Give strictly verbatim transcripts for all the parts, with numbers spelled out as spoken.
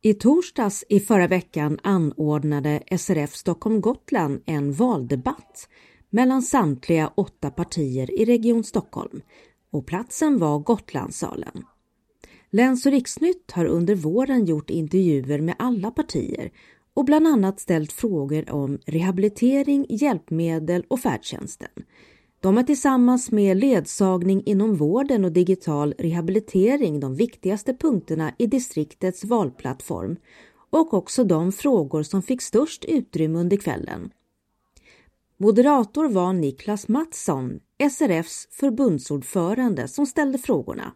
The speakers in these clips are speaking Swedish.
I torsdags i förra veckan anordnade S R F Stockholm Gotland en valdebatt mellan samtliga åtta partier i Region Stockholm och platsen var Gotlandssalen. Läns- och Riksnytt har under våren gjort intervjuer med alla partier och bland annat ställt frågor om rehabilitering, hjälpmedel och färdtjänsten. De är tillsammans med ledsagning inom vården och digital rehabilitering de viktigaste punkterna i distriktets valplattform och också de frågor som fick störst utrymme under kvällen. Moderator var Niklas Mattsson, S R F:s förbundsordförande, som ställde frågorna.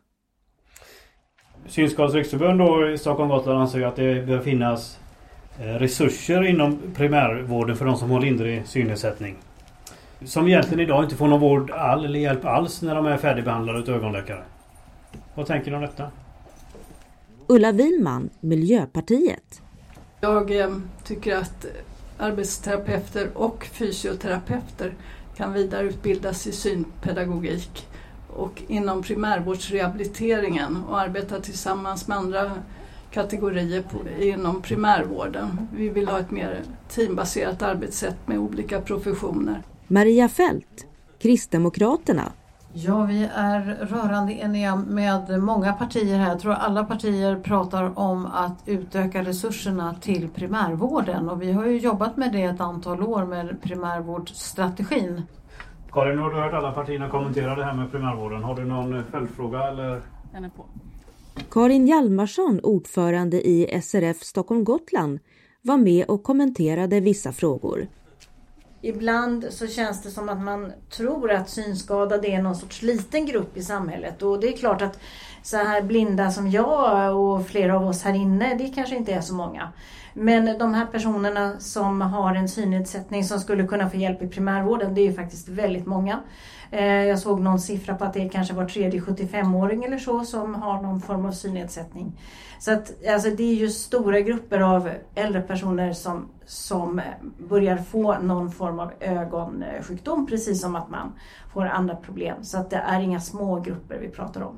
Synskadades riksförbund då i Stockholm Gotland anser att det bör finnas resurser inom primärvården för de som har lindrig synnedsättning. Som egentligen idag inte får någon vård all eller hjälp alls när de är färdigbehandlade av ögonläkare. Vad tänker ni om detta? Ulla Wilman, Miljöpartiet. Jag eh, tycker att arbetsterapeuter och fysioterapeuter kan vidareutbildas i synpedagogik och inom primärvårdsrehabiliteringen och arbeta tillsammans med andra kategorier på, inom primärvården. Vi vill ha ett mer teambaserat arbetssätt med olika professioner. Maria Fält, Kristdemokraterna. Ja, vi är rörande eniga med många partier här. Jag tror alla partier pratar om att utöka resurserna till primärvården. Och vi har ju jobbat med det ett antal år med primärvårdsstrategin. Karin, har du hört alla partierna kommentera det här med primärvården? Har du någon följdfråga eller? Den är på. Karin Hjalmarsson, ordförande i S R F Stockholm Gotland, var med och kommenterade vissa frågor. Ibland så känns det som att man tror att synskadade är någon sorts liten grupp i samhället. Och det är klart att så här blinda som jag och flera av oss här inne, det kanske inte är så många. Men de här personerna som har en synnedsättning som skulle kunna få hjälp i primärvården, det är ju faktiskt väldigt många. Jag såg någon siffra på att det kanske var tredje sjuttiofemåring eller så som har någon form av synnedsättning. Så att, alltså, det är ju stora grupper av äldre personer som, som börjar få någon form av ögonsjukdom, precis som att man får andra problem. Så att det är inga små grupper vi pratar om.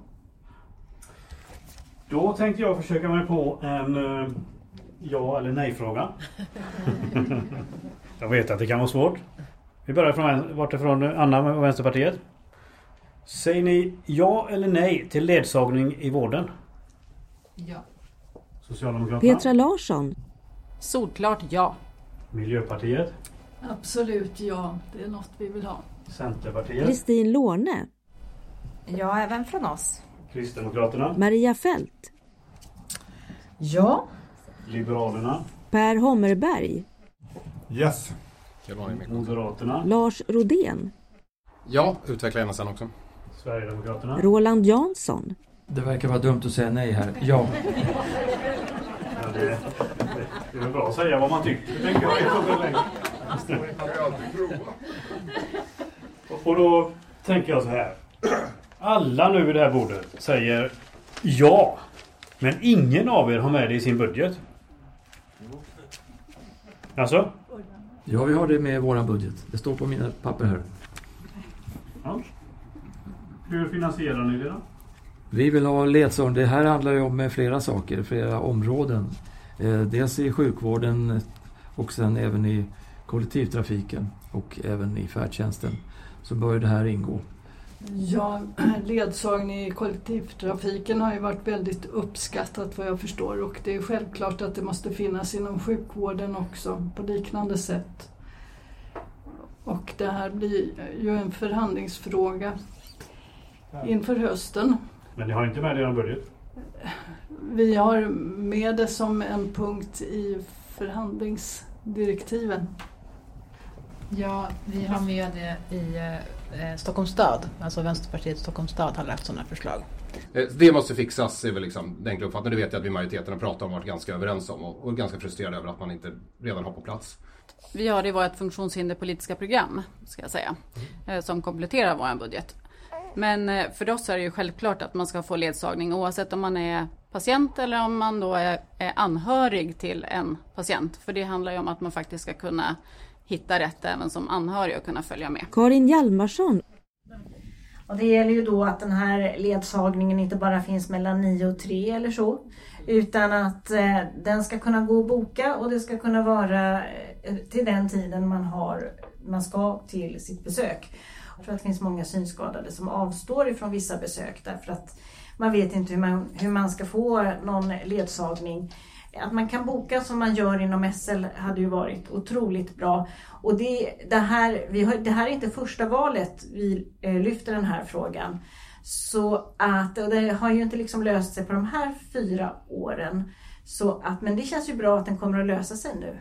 Då tänkte jag försöka mig på en uh, ja eller nej-fråga. Jag vet att det kan vara svårt. Vi börjar från vartifrån Anna och Vänsterpartiet. Säger ni ja eller nej till ledsagning i vården? Ja. Socialdemokraterna? Petra Larsson. Solklart ja. Miljöpartiet? Absolut ja, det är något vi vill ha. Centerpartiet? Kristin Lårne. Ja, även från oss. Kristdemokraterna? Maria Fält. Ja. Liberalerna? Per Hommerberg. Yes. Moderaterna? Lars Rodén. Ja, utveckla gärna sen också. Sverigedemokraterna? Roland Jansson. Det verkar vara dumt att säga nej här. Ja. Ja, det, det, det är bra att säga vad man tycker. Det tänker jag inte länge. Och då tänker jag så här. Alla nu i det här bordet säger ja. Men ingen av er har med det i sin budget. Alltså? Ja, vi har det med i våran budget. Det står på mina papper här. Ja. Hur finansierar ni det då? Vi vill ha ledsagning. Det här handlar ju om flera saker, flera områden. Eh, dels i sjukvården och sen även i kollektivtrafiken och även i färdtjänsten. Så bör det här ingå. Ja, ledsagning i kollektivtrafiken har ju varit väldigt uppskattat vad jag förstår. Och det är självklart att det måste finnas inom sjukvården också på liknande sätt. Och det här blir ju en förhandlingsfråga inför hösten. Men ni har inte med det i er budget? Vi har med det som en punkt i förhandlingsdirektiven. Ja, vi har med det i eh, Stockholms stad. Alltså Vänsterpartiet Stockholms stad har lagt sådana förslag. Det måste fixas är väl liksom den enkla uppfattningen. Det vet jag att vi majoriteten har pratat om och varit ganska överens om. Och, och ganska frustrerade över att man inte redan har på plats. Vi har det i vårt funktionshinderpolitiska program, ska jag säga, mm. som kompletterar vår budget. Men för oss är det ju självklart att man ska få ledsagning oavsett om man är patient eller om man då är, är anhörig till en patient. För det handlar ju om att man faktiskt ska kunna hitta rätt även som anhörig och kunna följa med. Karin Hjalmarsson. Och det gäller ju då att den här ledsagningen inte bara finns mellan nio och tre eller så. Utan att eh, den ska kunna gå och boka och det ska kunna vara eh, till den tiden man, har, man ska till sitt besök. Jag tror att det finns många synskadade som avstår ifrån vissa besök därför att man vet inte hur man, hur man ska få någon ledsagning. Att man kan boka som man gör inom S L hade ju varit otroligt bra. Och det, det, här, vi har, det här är inte första valet vi eh, lyfter den här frågan. Så att, och det har ju inte liksom löst sig på de här fyra åren. Så att, men det känns ju bra att den kommer att lösa sig nu.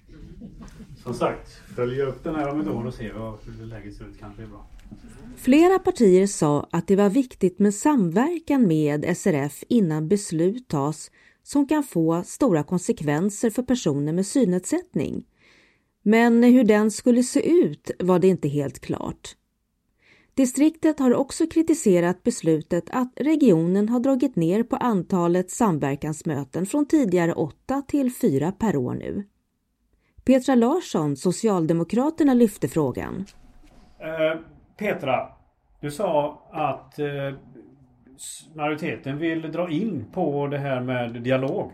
Som sagt, följa upp den här om ett år och se vad, hur läget ser ut, kanske är bra. Flera partier sa att det var viktigt med samverkan med S R F innan beslut tas som kan få stora konsekvenser för personer med synnedsättning. Men hur den skulle se ut var det inte helt klart. Distriktet har också kritiserat beslutet att regionen har dragit ner på antalet samverkansmöten från tidigare åtta till fyra per år nu. Petra Larsson, Socialdemokraterna, lyfte frågan. Eh, Petra, du sa att eh, majoriteten vill dra in på det här med dialog.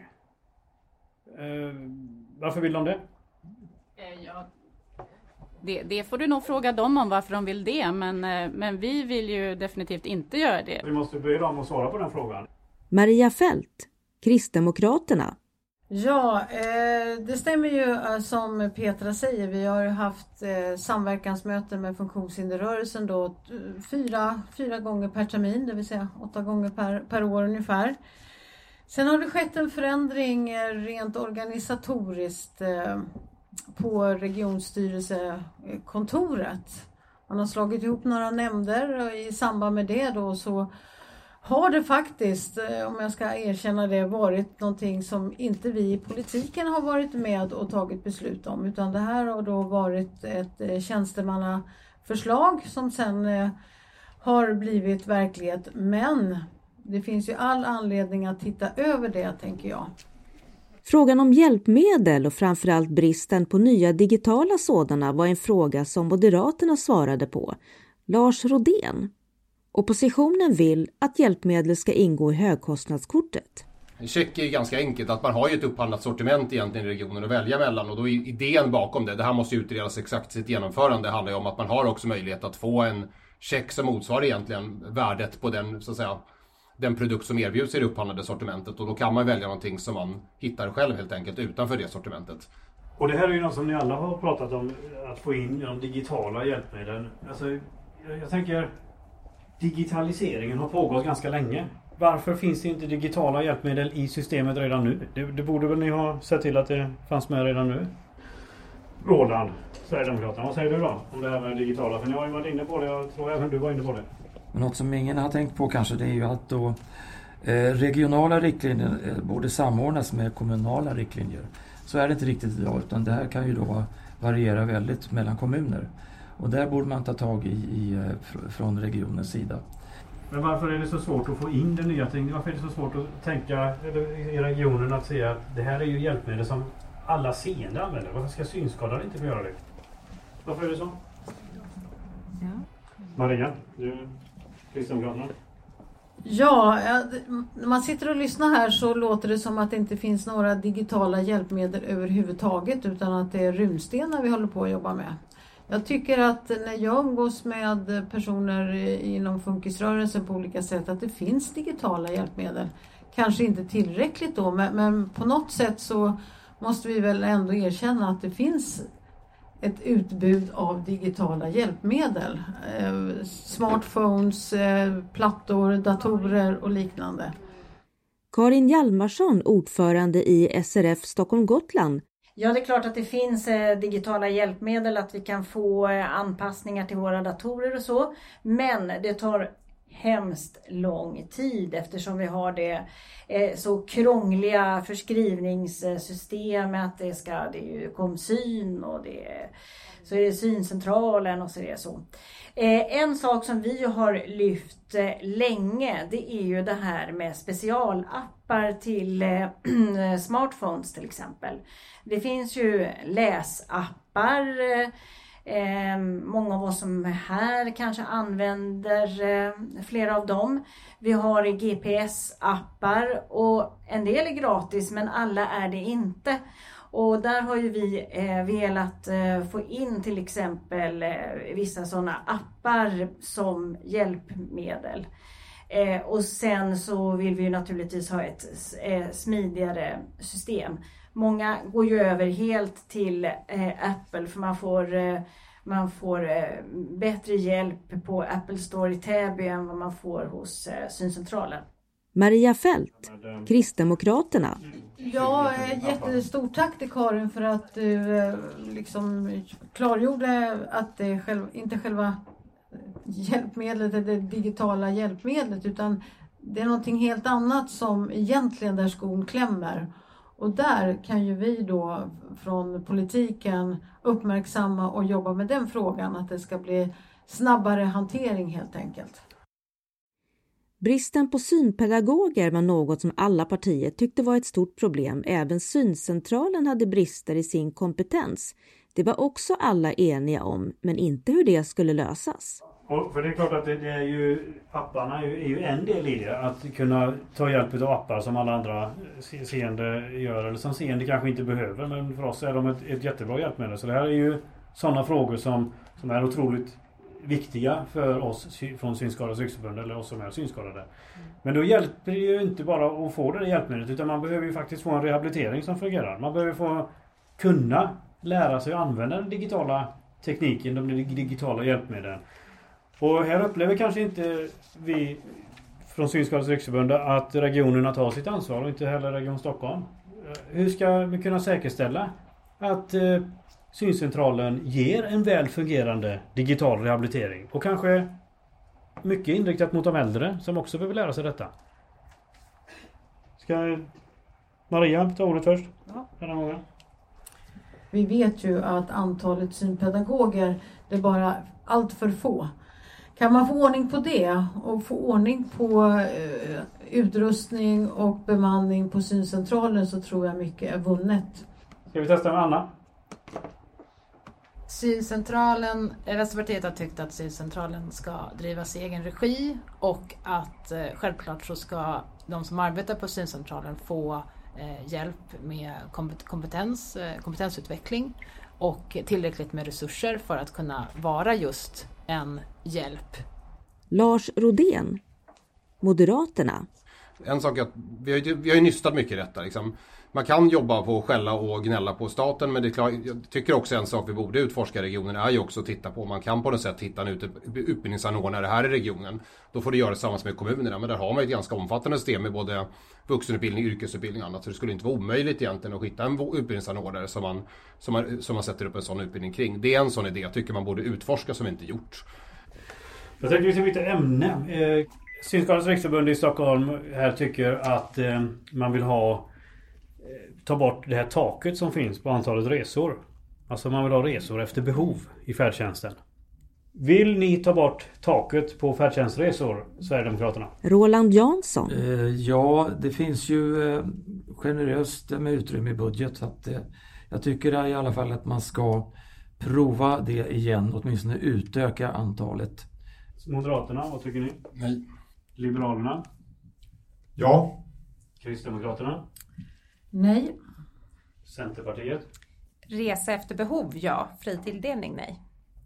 Eh, varför vill de det? Ja, det, det får du nog fråga dem om varför de vill det, men, men vi vill ju definitivt inte göra det. Vi måste be dem att svara på den frågan. Maria Fält, Kristdemokraterna. Ja, eh, det stämmer ju eh, som Petra säger. Vi har haft eh, samverkansmöten med funktionshinderrörelsen då t- fyra, fyra gånger per termin, det vill säga åtta gånger per, per år ungefär. Sen har det skett en förändring eh, rent organisatoriskt eh, på regionstyrelsekontoret. Man har slagit ihop några nämnder och i samband med det då så har det faktiskt, om jag ska erkänna det, varit någonting som inte vi i politiken har varit med och tagit beslut om. Utan det här har då varit ett tjänstemannaförslag som sen har blivit verklighet. Men det finns ju all anledning att titta över det, tänker jag. Frågan om hjälpmedel och framförallt bristen på nya digitala sådana var en fråga som Moderaterna svarade på. Lars Rodén. Oppositionen vill att hjälpmedel ska ingå i högkostnadskortet. En check är ganska enkelt, att man har ju ett upphandlat sortiment egentligen i regionen att välja mellan, och då är idén bakom det, det här måste utredas exakt sitt genomförande, handlar ju om att man har också möjlighet att få en check som motsvarar egentligen värdet på den, så att säga, den produkt som erbjuds i det upphandlade sortimentet, och då kan man välja någonting som man hittar själv helt enkelt utanför det sortimentet. Och det här är ju något som ni alla har pratat om, att få in de digitala hjälpmedlen. Alltså, jag, jag tänker, digitaliseringen har pågått ganska länge. Varför finns det inte digitala hjälpmedel i systemet redan nu? Det, det borde väl ni ha sett till att det fanns med redan nu? Roland, Sverigedemokraterna, vad säger du då om det här med digitala? För ni har ju varit inne på det, jag tror även du var inne på det. Men något som ingen har tänkt på kanske, det är ju att då eh, regionala riktlinjer eh, borde samordnas med kommunala riktlinjer. Så är det inte riktigt idag, utan det här kan ju då variera väldigt mellan kommuner. Och där borde man ta tag i, i fr- från regionens sida. Men varför är det så svårt att få in den nya ting? Varför är det så svårt att tänka i regionen att säga att det här är ju hjälpmedel som alla seende använder? Varför ska synskadade inte få göra det? Varför är det så? Ja. Maria, du Kristdemokraterna. Ja, när man sitter och lyssnar här så låter det som att det inte finns några digitala hjälpmedel överhuvudtaget, utan att det är runstenar vi håller på att jobba med. Jag tycker att när jag umgås med personer inom funkisrörelsen på olika sätt, att det finns digitala hjälpmedel. Kanske inte tillräckligt då, men, men på något sätt så måste vi väl ändå erkänna att det finns ett utbud av digitala hjälpmedel. Eh, smartphones, eh, plattor, datorer och liknande. Karin Hjalmarsson, ordförande i S R F Stockholm Gotland. Ja, det är klart att det finns eh, digitala hjälpmedel, att vi kan få eh, anpassningar till våra datorer och så. Men det tar hemskt lång tid eftersom vi har det eh, så krångliga förskrivningssystem, att det ska, det är ju komsyn och det är, så är det syncentralen och så är det så. Eh, en sak som vi har lyft eh, länge, det är ju det här med specialappar till eh, smartphones till exempel. Det finns ju läsappar Eh, många av oss som är här kanske använder eh, flera av dem. Vi har G P S-appar och en del är gratis men alla är det inte. Och där har ju vi eh, velat eh, få in till exempel eh, vissa sådana appar som hjälpmedel. Eh, och sen så vill vi ju naturligtvis ha ett eh, smidigare system. Många går ju över helt till eh, Apple för man får, eh, man får eh, bättre hjälp på Apple Store i Täby än vad man får hos eh, syncentralen. Maria Fält, Kristdemokraterna. Ja, jättestort tack till Karin för att du liksom klargjorde att det själv, inte själva hjälpmedlet är det digitala hjälpmedlet utan det är någonting helt annat som egentligen där skon klämmer. Och där kan ju vi då från politiken uppmärksamma och jobba med den frågan att det ska bli snabbare hantering helt enkelt. Bristen på synpedagoger var något som alla partier tyckte var ett stort problem. Även syncentralen hade brister i sin kompetens. Det var också alla eniga om, men inte hur det skulle lösas. Och för det är klart att det, det är ju, apparna är ju, är ju en del i det. Att kunna ta hjälp av appar som alla andra seende gör. Eller som seende kanske inte behöver. Men för oss är de ett, ett jättebra hjälpmedel. Så det här är ju sådana frågor som, som är otroligt viktiga för oss från Synskadades riksförbund eller oss som är synskadade. Mm. Men då hjälper det ju inte bara att få det hjälpmedlet utan man behöver ju faktiskt få en rehabilitering som fungerar. Man behöver få kunna lära sig att använda den digitala tekniken, de digitala hjälpmedlen. Och här upplever kanske inte vi från Synskadades riksförbund att regionerna tar sitt ansvar och inte heller Region Stockholm. Hur ska vi kunna säkerställa att eh, syncentralen ger en väl fungerande digital rehabilitering och kanske mycket inriktat mot de äldre som också behöver lära sig detta. Ska Maria ta ordet först? Ja. Den här Vi vet ju att antalet synpedagoger det är bara allt för få. Kan man få ordning på det och få ordning på eh, utrustning och bemanning på syncentralen så tror jag mycket är vunnet. Ska vi testa med Anna? Syncentralen, Vänsterpartiet har tyckt att syncentralen ska drivas i egen regi och att eh, självklart så ska de som arbetar på syncentralen få eh, hjälp med kompetens, eh, kompetensutveckling och tillräckligt med resurser för att kunna vara just en hjälp. Lars Rodén, Moderaterna. En sak är att vi har ju, vi har ju nystat mycket i detta liksom. Man kan jobba på att skälla och gnälla på staten men det är klart, jag tycker också en sak vi borde utforska i regionen är ju också att titta på om man kan på något sätt hitta en utbildningsanordnare här i regionen. Då får det göra tillsammans med kommunerna men där har man ett ganska omfattande system med både vuxenutbildning, yrkesutbildning och annat så det skulle inte vara omöjligt egentligen att hitta en utbildningsanordnare som man, som man, som man sätter upp en sån utbildning kring. Det är en sån idé jag tycker man borde utforska som inte gjort. Jag tänkte vi byta ämne. Eh, Synskadades riksförbund i Stockholm här tycker att eh, man vill ha ta bort det här taket som finns på antalet resor. Alltså man vill ha resor efter behov i färdtjänsten. Vill ni ta bort taket på färdtjänstresor, Sverigedemokraterna? Roland Jansson. Eh, ja, det finns ju eh, generöst med utrymme i budget. Så att, eh, jag tycker i alla fall att man ska prova det igen. Åtminstone utöka antalet. Moderaterna, vad tycker ni? Nej. Liberalerna? Ja. Kristdemokraterna? Nej. Centerpartiet? Resa efter behov, ja. Fri tilldelning, nej.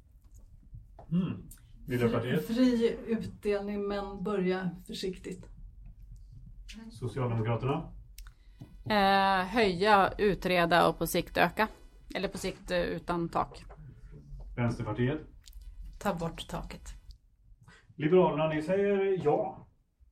Mm. Miljöpartiet? Fri utdelning, men börja försiktigt. Socialdemokraterna? Eh, höja, utreda och på sikt öka. Eller på sikt eh, utan tak. Vänsterpartiet? Ta bort taket. Liberalerna, ni säger ja.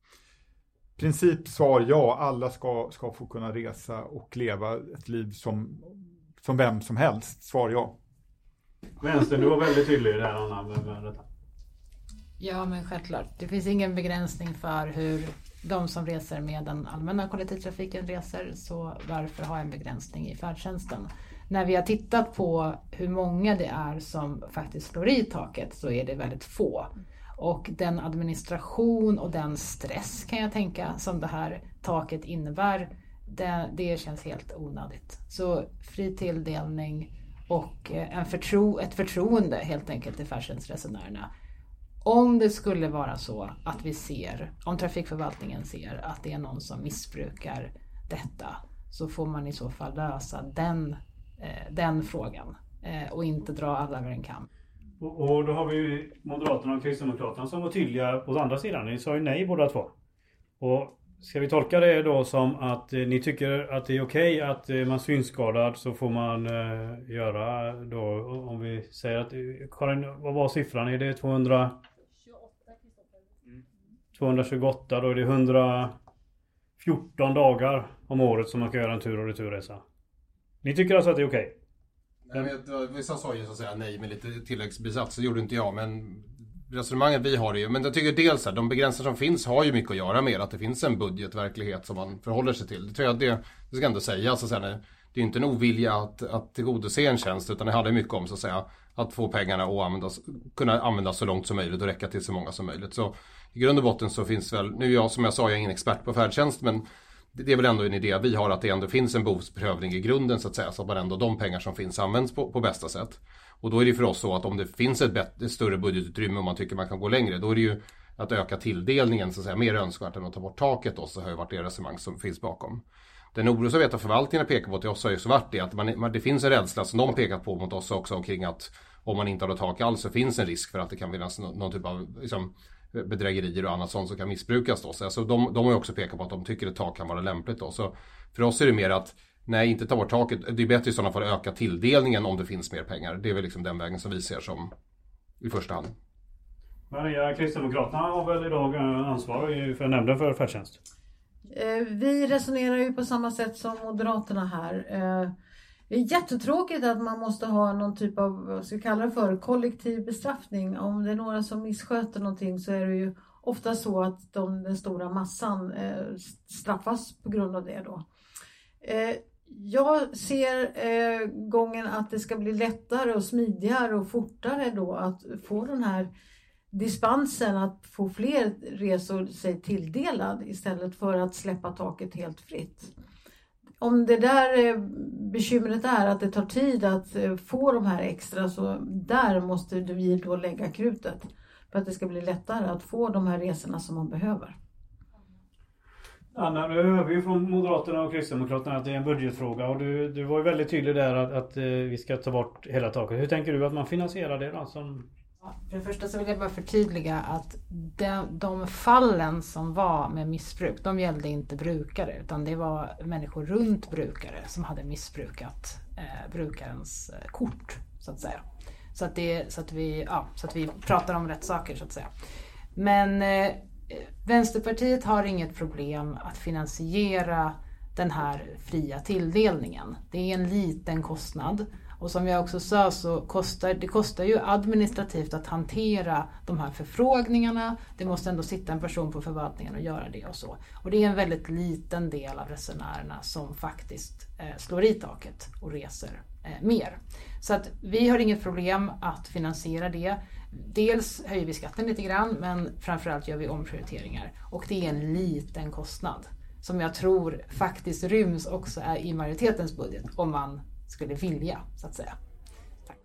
Princip svar ja, alla ska, ska få kunna resa och leva ett liv som, som vem som helst. Svar ja. Vänster, du var väldigt tydlig i det här Anna med, med detta. Ja men självklart. Det finns ingen begränsning för hur de som reser med den allmänna kollektivtrafiken reser så varför ha en begränsning i färdtjänsten? När vi har tittat på hur många det är som faktiskt slår i taket så är det väldigt få. Och den administration och den stress kan jag tänka som det här taket innebär, det, det känns helt onödigt. Så fri tilldelning och en förtro, ett förtroende helt enkelt till färdtjänstresenärerna. Om det skulle vara så att vi ser, om trafikförvaltningen ser att det är någon som missbrukar detta, så får man i så fall lösa den, eh, den frågan eh, och inte dra alla över en kam. Och, och då har vi ju Moderaterna och Kristdemokraterna som var tydliga på andra sidan. Ni sa ju nej båda två. Och ska vi tolka det då som att eh, ni tycker att det är okej att eh, man synskadad, så får man eh, göra då, om vi säger att, Karin, vad var siffran? Är det tvåhundra tvåhundratjugoåtta, då är det hundrafjorton dagar om året som man kan göra en tur- och returresa. Ni tycker alltså att det är okej? Nej, men vissa sa ju så att säga nej med lite tilläggsbisats, så gjorde inte jag, men resonemanget vi har är ju, men jag tycker dels att de begränsningar som finns har ju mycket att göra med att det finns en budgetverklighet som man förhåller sig till. Det tror jag det, det ska ändå säga, så att säga, det är inte en ovilja att, att tillgodose en tjänst, utan det handlar mycket om så att säga att få pengarna att användas, kunna användas så långt som möjligt och räcka till så många som möjligt. Så i grund och botten så finns väl, nu är jag som jag sa, jag är ingen expert på färdtjänst, men det är väl ändå en idé vi har att det ändå finns en behovsprövning i grunden så att säga, så att man ändå de pengar som finns används på, på bästa sätt. Och då är det för oss så att om det finns ett, bättre, ett större budgetutrymme och man tycker man kan gå längre, då är det ju att öka tilldelningen så att säga mer önskvärt än att ta bort taket då, så har ju varit det resonemang som finns bakom. Den oro som vet att förvaltningen pekar på till oss har ju så varit det att man, det finns en rädsla som de pekat på mot oss också omkring att om man inte har tak alls så finns en risk för att det kan finnas någon, någon typ av liksom, bedrägerier och annat sånt som kan missbrukas då. Så alltså de, de har ju också pekat på att de tycker att tak kan vara lämpligt då. Så för oss är det mer att nej, inte ta bort taket. Det är bättre i sådana fall att öka tilldelningen om det finns mer pengar. Det är väl liksom den vägen som vi ser som i första hand. Maria, Kristdemokraterna har väl idag ansvar för nämnden för färdtjänst? Vi resonerar ju på samma sätt som Moderaterna här. Det är jättetråkigt att man måste ha någon typ av, vad ska vi kalla det för, kollektiv bestraffning. Om det är några som missköter någonting så är det ju ofta så att de, den stora massan straffas på grund av det då. Jag ser gången att det ska bli lättare och smidigare och fortare då att få den här dispensen, att få fler resor sig tilldelad istället för att släppa taket helt fritt. Om det där bekymret är att det tar tid att få de här extra, så där måste vi då lägga krutet för att det ska bli lättare att få de här resorna som man behöver. Anna, nu hör vi ju från Moderaterna och Kristdemokraterna att det är en budgetfråga, och du, du var ju väldigt tydlig där att, att vi ska ta bort hela taket. Hur tänker du att man finansierar det då? Som... För det första så vill jag bara förtydliga att de, de fallen som var med missbruk, de gällde inte brukare, utan det var människor runt brukare som hade missbrukat eh, brukarens eh, kort så att säga. Så att, det, så, att vi, ja, så att vi pratar om rätt saker så att säga. Men eh, Vänsterpartiet har inget problem att finansiera den här fria tilldelningen. Det är en liten kostnad. Och som jag också sa så kostar det kostar ju administrativt att hantera de här förfrågningarna. Det måste ändå sitta en person på förvaltningen och göra det och så. Och det är en väldigt liten del av resenärerna som faktiskt eh, slår i taket och reser eh, mer. Så att vi har inget problem att finansiera det. Dels höjer vi skatten lite grann, men framförallt gör vi omprioriteringar. Och det är en liten kostnad som jag tror faktiskt ryms också är i majoritetens budget om man skulle vilja, så att säga. Tack.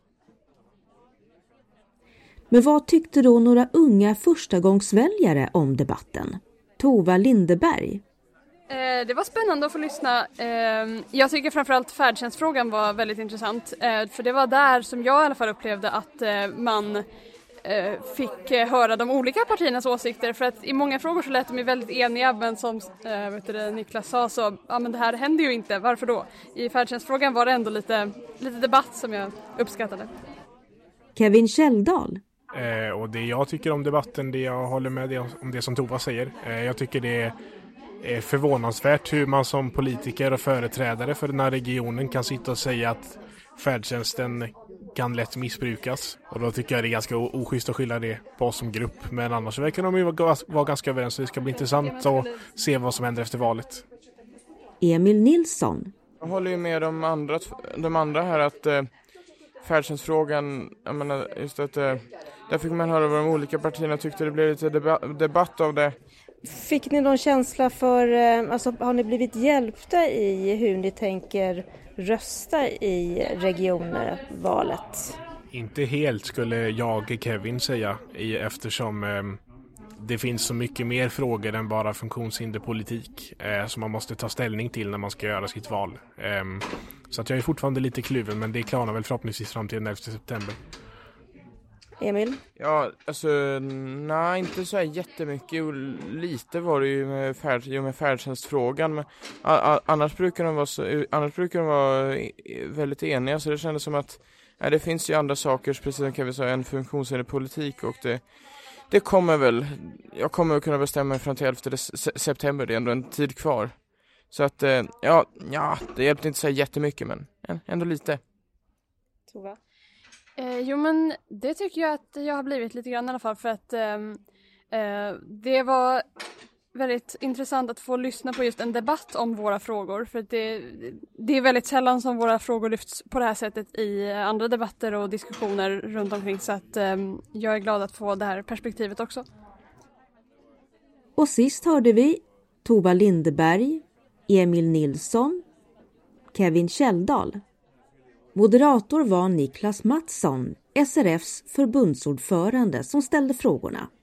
Men vad tyckte då några unga förstagångsväljare om debatten? Tova Lindeberg. Eh, det var spännande att få lyssna. Eh, jag tycker framförallt färdtjänstfrågan var väldigt intressant. Eh, för det var där som jag i alla fall upplevde att eh, man fick höra de olika partiernas åsikter, för att i många frågor så lät de ju väldigt eniga, men som äh, vet du, Niklas sa så, ja men det här händer ju inte, varför då? I färdtjänstfrågan var det ändå lite, lite debatt som jag uppskattade. Kevin Kjelldal. Eh, och det jag tycker om debatten, det jag håller med det, om det som Tova säger, eh, jag tycker det är förvånansvärt hur man som politiker och företrädare för den här regionen kan sitta och säga att färdtjänsten kan lätt missbrukas. Och då tycker jag det är ganska oschysst att skylla det på oss som grupp. Men annars verkar de ju vara ganska överens, så det ska bli intressant att se vad som händer efter valet. Emil Nilsson. Jag håller ju med de andra, de andra här att eh, färdtjänstfrågan, jag menar, just att eh, där fick man höra vad de olika partierna tyckte, det blev lite deba- debatt av det. Fick ni någon känsla för, alltså har ni blivit hjälpta i hur ni tänker rösta i regionvalet? Inte helt skulle jag, Kevin, säga, eftersom eh, det finns så mycket mer frågor än bara funktionshinderpolitik eh, som man måste ta ställning till när man ska göra sitt val. Eh, så att jag är fortfarande lite kluven, men det klarnar väl förhoppningsvis fram till den elfte september. Emil? Ja, alltså nej, inte så här jättemycket. Lite var det ju med, färd, ju med färdtjänstfrågan, men a, a, annars brukar de vara så, annars brukar de vara väldigt eniga, så det kändes som att nej, det finns ju andra saker, precis som kan vi säga, en funktionshinderpolitik, och det det kommer väl, jag kommer att kunna bestämma mig fram till elfte september, det är ändå en tid kvar. Så att ja, ja, det hjälpte inte så jättemycket, men ändå lite. Tova? Eh, jo men det tycker jag att jag har blivit lite grann i alla fall, för att eh, eh, det var väldigt intressant att få lyssna på just en debatt om våra frågor, för att det, det är väldigt sällan som våra frågor lyfts på det här sättet i andra debatter och diskussioner runt omkring, så att eh, jag är glad att få det här perspektivet också. Och sist hörde vi Tova Lindeberg, Emil Nilsson, Kevin Kjelldal. Moderator var Niklas Mattsson, S R F:s förbundsordförande, som ställde frågorna.